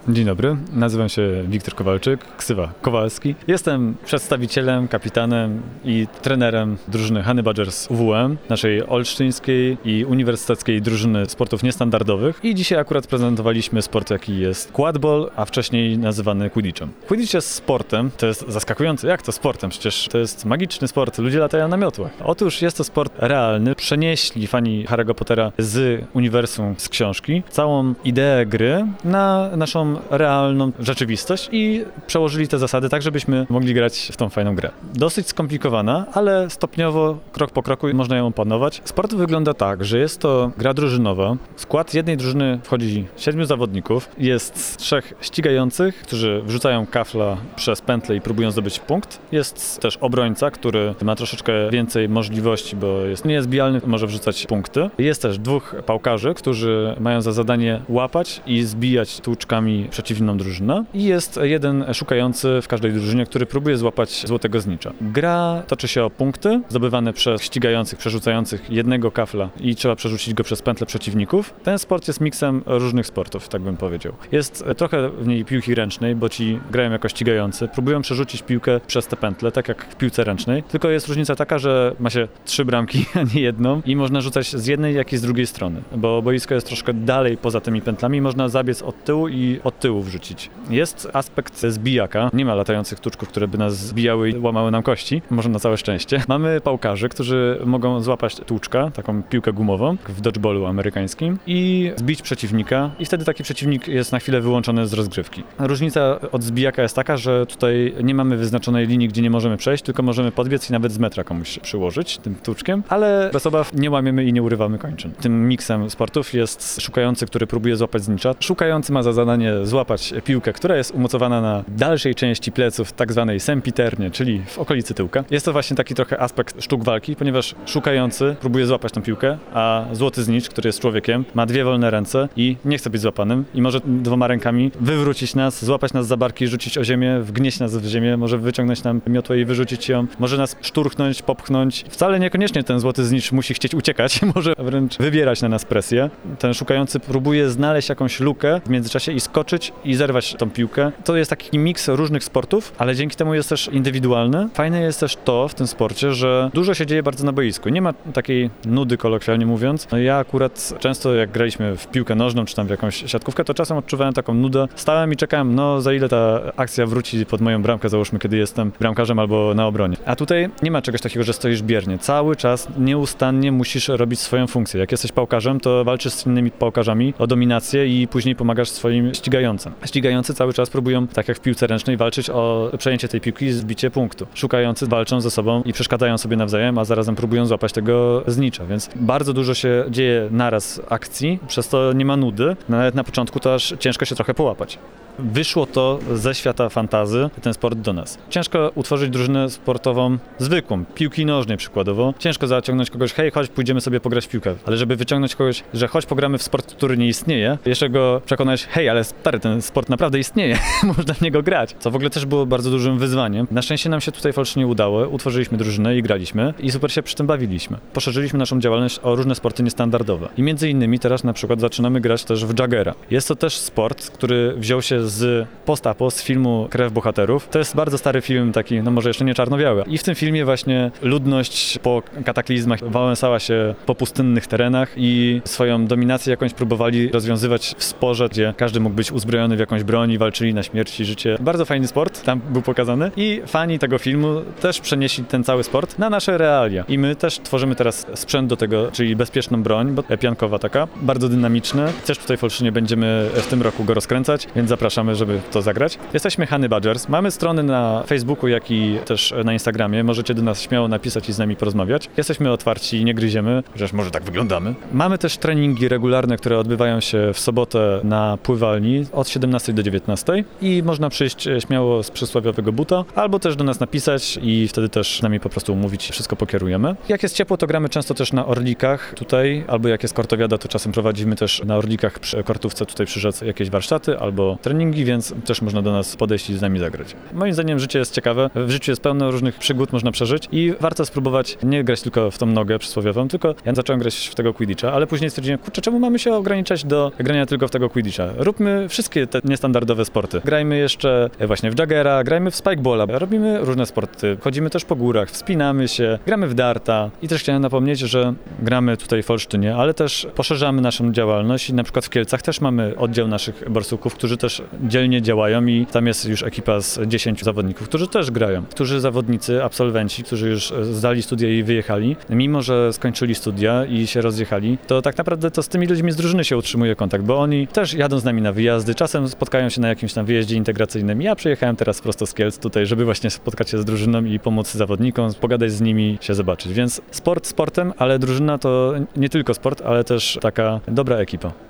Dzień dobry, nazywam się Wiktor Kowalczyk, ksywa Kowalski. Jestem przedstawicielem, kapitanem i trenerem drużyny Honey Badgers UWM, naszej olsztyńskiej i uniwersyteckiej drużyny sportów niestandardowych. I dzisiaj akurat prezentowaliśmy sport, jaki jest quadball, a wcześniej nazywany quidditchem. Quidditch jest sportem, to jest zaskakujące, jak to sportem? Przecież to jest magiczny sport, ludzie latają na miotłach. Otóż jest to sport realny, przenieśli fani Harry'ego Pottera z uniwersum, z książki, całą ideę gry na naszą realną rzeczywistość i przełożyli te zasady tak, żebyśmy mogli grać w tą fajną grę. Dosyć skomplikowana, ale stopniowo, krok po kroku można ją opanować. Sport wygląda tak, że jest to gra drużynowa. W skład jednej drużyny wchodzi 7 zawodników. Jest 3 ścigających, którzy wrzucają kafla przez pętlę i próbują zdobyć punkt. Jest też obrońca, który ma troszeczkę więcej możliwości, bo jest niezbijalny, może wrzucać punkty. Jest też 2 pałkarzy, którzy mają za zadanie łapać i zbijać tłuczkami przeciwną drużynę. I jest jeden szukający w każdej drużynie, który próbuje złapać złotego znicza. Gra toczy się o punkty zdobywane przez ścigających, przerzucających jednego kafla i trzeba przerzucić go przez pętlę przeciwników. Ten sport jest miksem różnych sportów, tak bym powiedział. Jest trochę w niej piłki ręcznej, bo ci grają jako ścigający, próbują przerzucić piłkę przez te pętle, tak jak w piłce ręcznej, tylko jest różnica taka, że ma się 3 bramki, a nie jedną i można rzucać z jednej, jak i z drugiej strony, bo boisko jest troszkę dalej poza tymi pętlami, można zabiec od tyłu i od tyłu wrzucić. Jest aspekt zbijaka, nie ma latających tuczków, które by nas zbijały i łamały nam kości, może na całe szczęście. Mamy pałkarzy, którzy mogą złapać tłuczka, taką piłkę gumową w dodgeballu amerykańskim i zbić przeciwnika i wtedy taki przeciwnik jest na chwilę wyłączony z rozgrywki. Różnica od zbijaka jest taka, że tutaj nie mamy wyznaczonej linii, gdzie nie możemy przejść, tylko możemy podbiec i nawet z metra komuś przyłożyć tym tłuczkiem, ale bez obaw nie łamiemy i nie urywamy kończyn. Tym miksem sportów jest szukający, który próbuje złapać znicza. Szukający ma za zadanie złapać piłkę, która jest umocowana na dalszej części pleców, tak zwanej sempiternie, czyli w okolicy tyłka. Jest to właśnie taki trochę aspekt sztuk walki, ponieważ szukający próbuje złapać tę piłkę, a złoty znicz, który jest człowiekiem, ma 2 wolne ręce i nie chce być złapanym i może 2 rękami wywrócić nas, złapać nas za barki, rzucić o ziemię, wgnieść nas w ziemię, może wyciągnąć nam miotłę i wyrzucić ją, może nas szturchnąć, popchnąć. Wcale niekoniecznie ten złoty znicz musi chcieć uciekać, może wręcz wywierać na nas presję. Ten szukający próbuje znaleźć jakąś lukę w międzyczasie i skoczyć i zerwać tą piłkę. To jest taki miks różnych sportów, ale dzięki temu jest też indywidualny. Fajne jest też to w tym sporcie, że dużo się dzieje bardzo na boisku. Nie ma takiej nudy, kolokwialnie mówiąc. Ja akurat często jak graliśmy w piłkę nożną czy tam w jakąś siatkówkę, to czasem odczuwałem taką nudę. Stałem i czekałem, za ile ta akcja wróci pod moją bramkę, załóżmy, kiedy jestem bramkarzem albo na obronie. A tutaj nie ma czegoś takiego, że stoisz biernie. Cały czas nieustannie musisz robić swoją funkcję. Jak jesteś pałkarzem, to walczysz z innymi pałkarzami o dominację i później pomagasz swoim ścigającym. Ścigający cały czas próbują, tak jak w piłce ręcznej, walczyć o przejęcie tej piłki i zbicie punktu. Szukający walczą ze sobą i przeszkadzają sobie nawzajem, a zarazem próbują złapać tego znicza, więc bardzo dużo się dzieje naraz akcji, przez to nie ma nudy. Nawet na początku to aż ciężko się trochę połapać. Wyszło to ze świata fantasy, ten sport do nas. Ciężko utworzyć drużynę sportową zwykłą, piłki nożnej przykładowo. Ciężko zaciągnąć kogoś, hej, chodź, pójdziemy sobie pograć w piłkę. Ale żeby wyciągnąć kogoś, że chodź, pogramy w sport, który nie istnieje, jeszcze go przekonać, hej, ale stary, ten sport naprawdę istnieje, można w niego grać. Co w ogóle też było bardzo dużym wyzwaniem. Na szczęście nam się tutaj w Olsztynie udało, utworzyliśmy drużynę i graliśmy i super się przy tym bawiliśmy. Poszerzyliśmy naszą działalność o różne sporty niestandardowe. I między innymi teraz na przykład zaczynamy grać też w Jaggera. Jest to też sport, który wziął się z post-apo, z filmu Krew bohaterów. To jest bardzo stary film, taki, może jeszcze nie czarno-biały. I w tym filmie właśnie ludność po kataklizmach wałęsała się po pustynnych terenach i swoją dominację jakąś próbowali rozwiązywać w sporze, gdzie każdy mógł być uzbrojony w jakąś broń i walczyli na śmierć i życie. Bardzo fajny sport, tam był pokazany i fani tego filmu też przenieśli ten cały sport na nasze realia. I my też tworzymy teraz sprzęt do tego, czyli bezpieczną broń, bo piankowa taka, bardzo dynamiczna. Też tutaj w Olsztynie będziemy w tym roku go rozkręcać, więc zapraszamy, żeby to zagrać. Jesteśmy Honey Badgers. Mamy strony na Facebooku, jak i też na Instagramie. Możecie do nas śmiało napisać i z nami porozmawiać. Jesteśmy otwarci, nie gryziemy, chociaż może tak wyglądamy. Mamy też treningi regularne, które odbywają się w sobotę na pływalni od 17 do 19 i można przyjść śmiało z przysłowiowego buta, albo też do nas napisać i wtedy też z nami po prostu umówić, wszystko pokierujemy. Jak jest ciepło, to gramy często też na orlikach tutaj, albo jak jest kortowiada, to czasem prowadzimy też na orlikach przy kortówce tutaj przy rzece jakieś warsztaty albo treningi, więc też można do nas podejść i z nami zagrać. Moim zdaniem życie jest ciekawe, w życiu jest pełno różnych przygód, można przeżyć i warto spróbować nie grać tylko w tą nogę przysłowiową, tylko ja zacząłem grać w tego Quidditcha, ale później stwierdziłem, kurczę, czemu mamy się ograniczać do grania tylko w tego Quidditcha? Róbmy wszystkie te niestandardowe sporty. Grajmy jeszcze właśnie w Jaggera, grajmy w Spikeballa, robimy różne sporty, chodzimy też po górach, wspinamy się, gramy w darta i też chciałem napomnieć, że gramy tutaj w Olsztynie, ale też poszerzamy naszą działalność i na przykład w Kielcach też mamy oddział naszych borsuków, którzy też dzielnie działają i tam jest już ekipa z 10 zawodników, którzy też grają. Którzy zawodnicy, absolwenci, którzy już zdali studia i wyjechali, mimo że skończyli studia i się rozjechali, to tak naprawdę to z tymi ludźmi z drużyny się utrzymuje kontakt, bo oni też jadą z nami na wyjazdy, czasem spotkają się na jakimś tam wyjeździe integracyjnym. Ja przyjechałem teraz prosto z Kielc tutaj, żeby właśnie spotkać się z drużyną i pomóc zawodnikom, pogadać z nimi, się zobaczyć. Więc sport sportem, ale drużyna to nie tylko sport, ale też taka dobra ekipa.